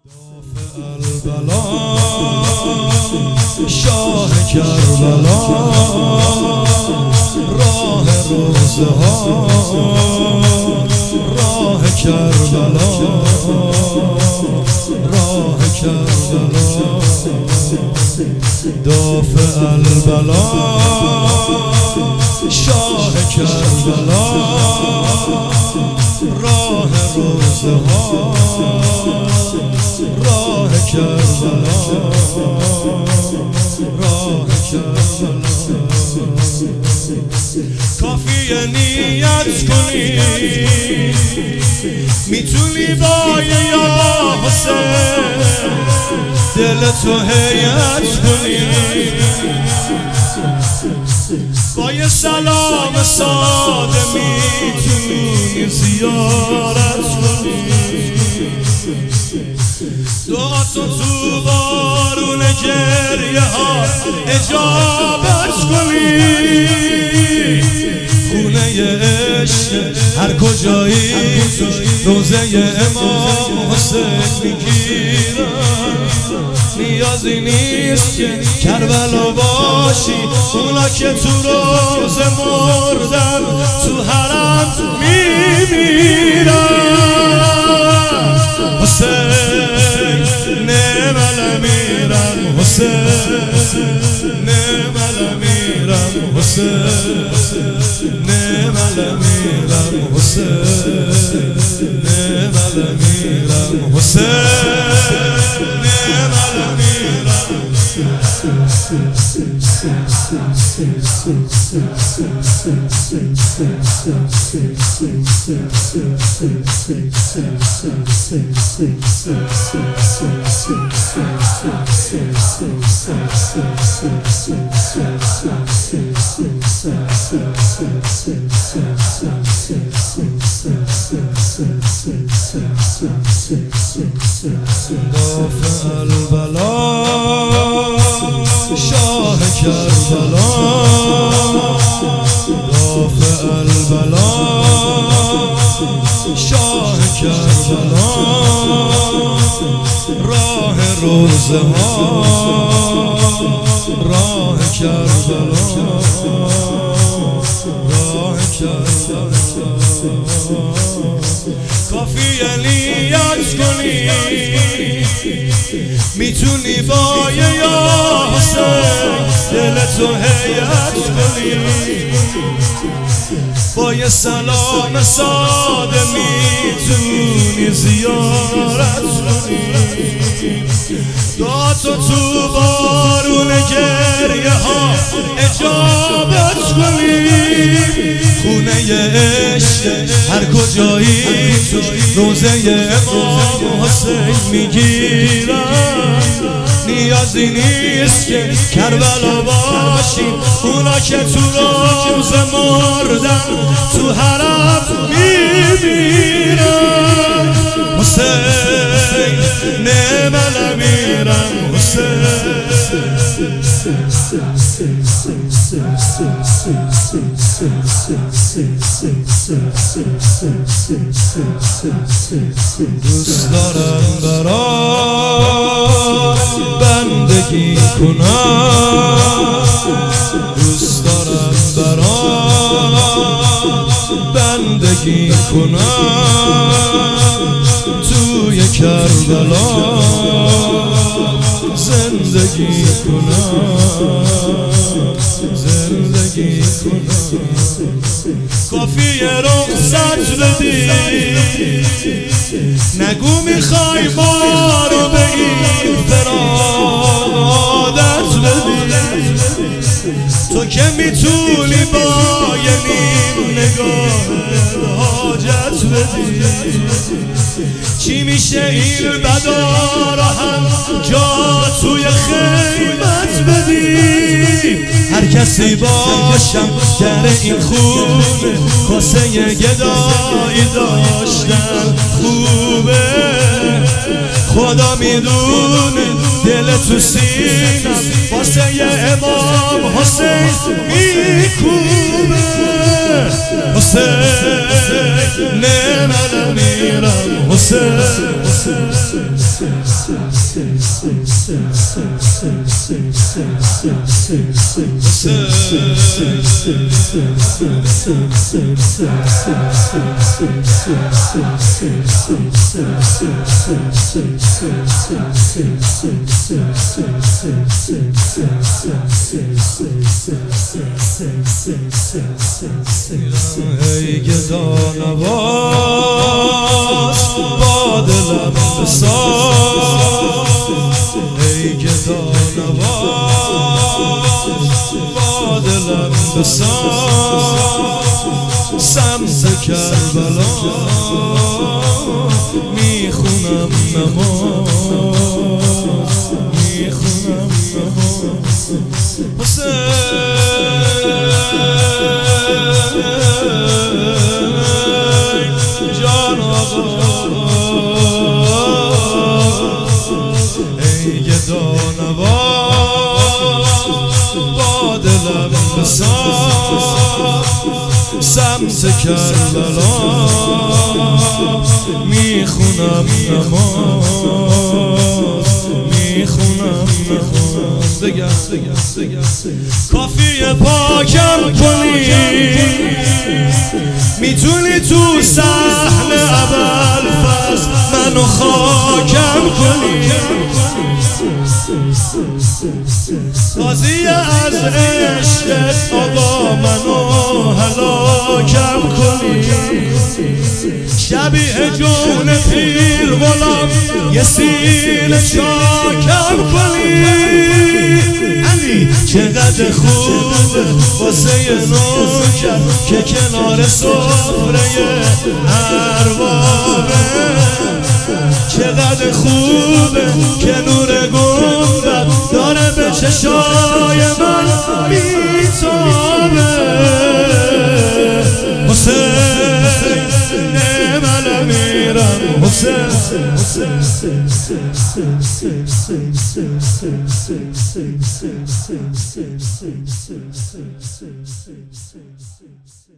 دافع البلا شاه کربلا راه روزه ها راه کربلا راه کربلا دافع البلا شاه کربلا راه روزه ها راه کربلا راه کربلا کافیه نیت کنی میتونی با یا حسین دل تو هیئت کنی با یه سلام ساده میتونی زیارت کنی دعا تو بارون گریه ها اجابت کنی خونه عشق هر کجایی روزه امام حسین میگیرن نیازی نیست که کربلا باشی اونا که تو روز مردن تو حرم میمیرن حسین نمال میرم حسین نمال میرم حسین نمال میرم حسین نمال میرم حسین نمال میرم دافع البلا شاه کربلا دافع البلا شاه کربلا راه روزه ها راه کربلا راه کربلا کافیه نیت کنی میتونی با یا حسین دل تو هیئت کنی با یه سلام ساده میتونی زیارت کنی دعا تو بارون گریه ها اجابت کنی خونه عشق هر کجایی روزه امام حسین میگیرن نیازی نیست که کربلا باشی اونا که تو روز مردن تو حرم میمیرن حسین نمال میرم حسین دوست دارم برات بندگی کنم دوست دارم برات بندگی کنم توی کربلا زندگی کنم زندگی کنم کافیه رخصت بدی نگو میخوای ما رو به این فراق عادت بدی تو که میتونی با یه نیم نگاه حاجت بدی چی میشه این بدا را هم جا توی خیمت بدی هر کسی باشم در این خونه کاسه گدایی داشتن خوبه خدا میدونه دل تو سینم واسه امام حسین میکوبه حسین نمال میرم حسین ای گدانواز با دلم بساز ای گدانواز با دلم بساز سمت کربلا میخونم نماز میخونم نماز ای گدانواز با دلم بساز سمت کربلا میخونم نماز میخونم نماز بگم کافیه پاکم کنی میتونی تو صحن ابوالفضل منو خاکم کنی راضی از عشق آقا منو هلاکم کنی شبیه جون پیر غلام یه سینه چاکم کنی علی چقدر خوبه واسه نوکر که کنار سفره اربابه چقدر خوبه که نور گنبد داره به چشای من میتابه حسین من میرم حسین